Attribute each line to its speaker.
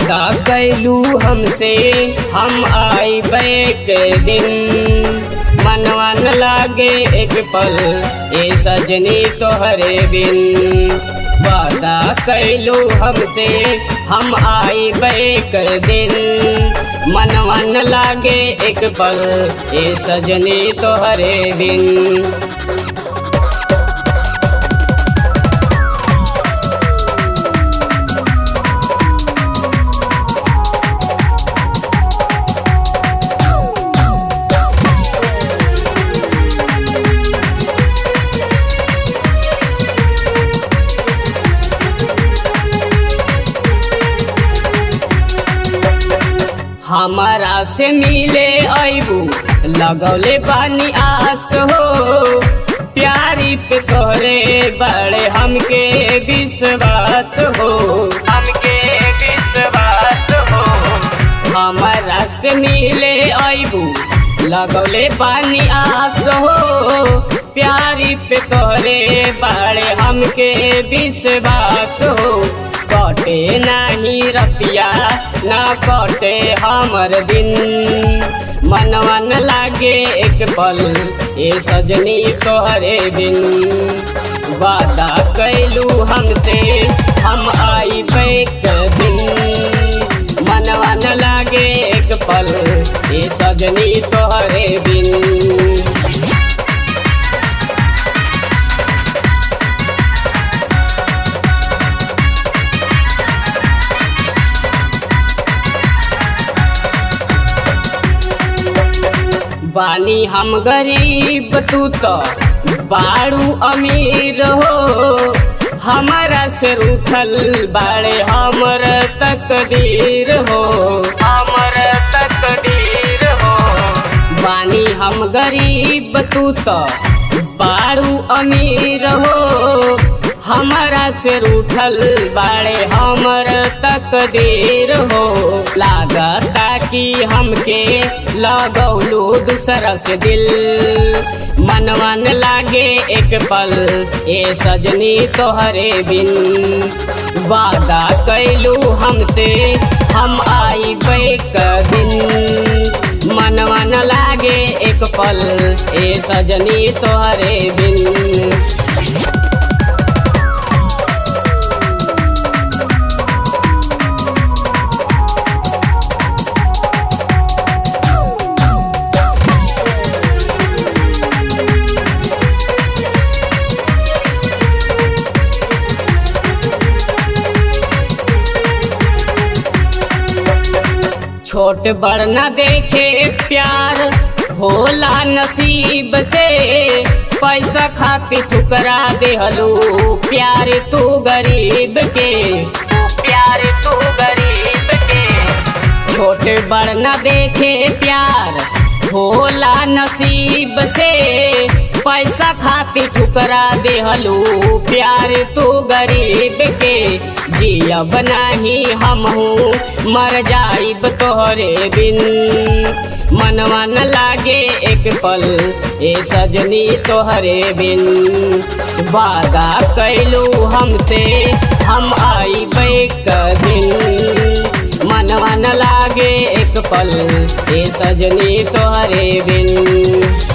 Speaker 1: वादा कैलू हमसे हम आइबे के दिन, मनवा न लागे एक पल ए सजनी तोहरे बिन। वादा कैलू हमसे हम आइबे के दिन, मनवा न लागे एक पल ए सजनी तोहरे बिन। हमारा से मिले आइबू लगौले बानी आस हो, प्यारी पे तोहरे बड़े हमके विश्वास हो, हमके विश्वास हो। हमारा से मिले आइबू लगौले बानी आस हो, प्यारी पे तोहरे बड़े हमके विश्वास हो। कटे नहीं रतिया न कटे हमर दिन, मनवा न लागे एक पल ए सजनी तोहरे बिन। वादा कैलू हमसे हम आइबे के दिन, मनवा न लागे एक पल ए सजनी तोहरे बिन। बानी हम गरीब तू तो बाड़ू अमीर हो, हमारा से रूठल बाड़े हमर तकदीर हो, हमर तकदीर हो। बानी हम गरीब तू तो बाड़ू अमीर हो, हमारा से रूठल बाड़े हमर तकदीर हो। लागता कि हमके लगौलू दूसरा से दिल, मनवा न लागे एक पल ए सजनी तोहरे बिन। वादा कैलू हमसे हम आइबे के दिन, मनवा न लागे एक पल ए सजनी तोहरे बिन। छोट बड़ न देखे प्यार होला नसीब से, पैसा खातिर ठुकरा देहलू प्यार तू गरीब के, प्यार तू गरीब के। छोट बड़ न देखे प्यार होला नसीब से, पैसा खातिर ठुकरा देहलू प्यार तू गरीब के। जियब नहीं हमहू मर जाइब तोहरे बिन, मनवा न लागे एक पल ए सजनी तोहरे बिन। वादा कैलू हमसे हम आइबे के दिन, मनवा न लागे एक पल ए सजनी तोहरे बिन।